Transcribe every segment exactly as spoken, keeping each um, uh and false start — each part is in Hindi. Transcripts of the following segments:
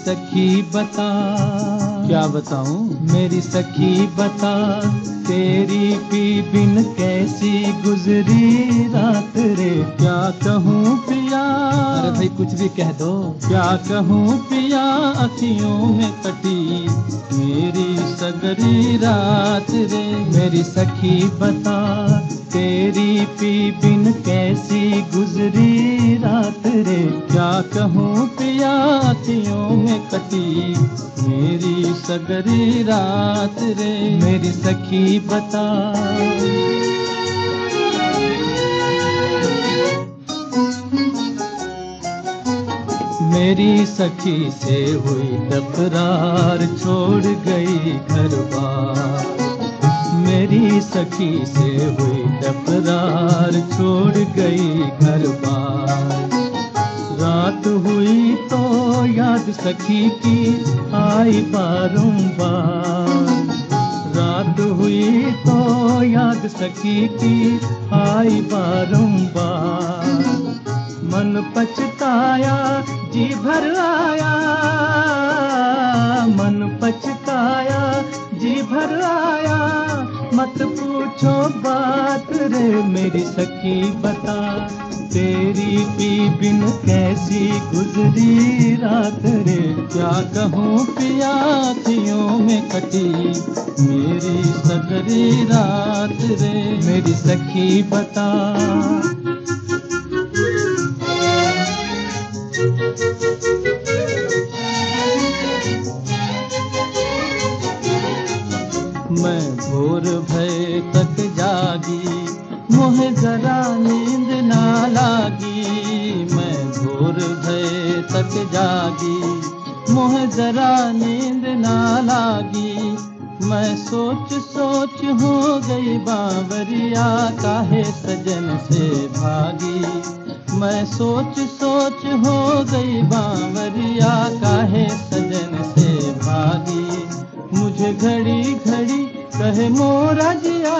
सखी बता। क्या बताऊं? मेरी सखी बता, तेरी पी बिन कैसी गुजरी रात रे। क्या कहूँ पिया? अरे भाई कुछ भी कह दो। क्या कहूँ पिया, अखियों में कटी मेरी सगरी रात रे। मेरी सखी बता, तेरी पी बिन कैसी गुजरी रात रे। क्या कहूँ पिया, अखियों में कटी मेरी सगरी रात रे। मेरी सखी बता। मेरी सखी से हुई तकरार, छोड़ गई घर बार। मेरी सखी से हुई तकरार, छोड़ गई घर बार। रात हुई तो याद सखी की आई बारंबार। रात हुई तो याद सखी की आई बारंबार। मन पछताया जी भर आया, मन पछताया जी भर आया। मत पूछो बात रे, मेरी सखी बता, तेरी पी बिन कैसी गुजरी रात रे। क्या कहूँ पिया, अखियों में कटी मेरी सगरी रात रे। मेरी सखी बता। मैं भोर भय तक जागी, मोहे जरा नींद ना लागी। मैं भोर भय तक जागी, मोहे जरा नींद ना लागी। मैं सोच सोच हो गई बावरिया, काहे सजन से भागी। मैं सोच सोच हो गई बावरिया, काहे सजन से भागी। मुझे घड़ी घड़ी कहे मोरा जिया,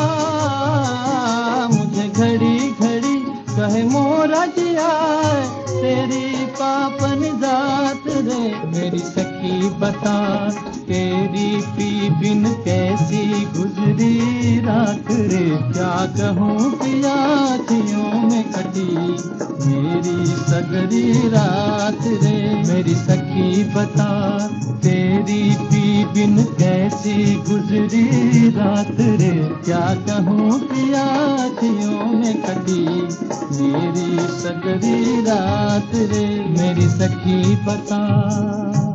मुझे घड़ी घड़ी कहे मोरा जिया। तेरी पापन जात रे, मेरी सखी बता, तेरी पी बिन कैसी गुजरी रात रे। क्या कहूँ पिया, अखियों में कटी मेरी सगरी रात रे। मेरी सखी बता, तेरी पी बिन कैसी गुजरी रात रे। क्या कहूँ पिया, अखियों में कटी मेरी सगरी रात रे। मेरी सखी बता।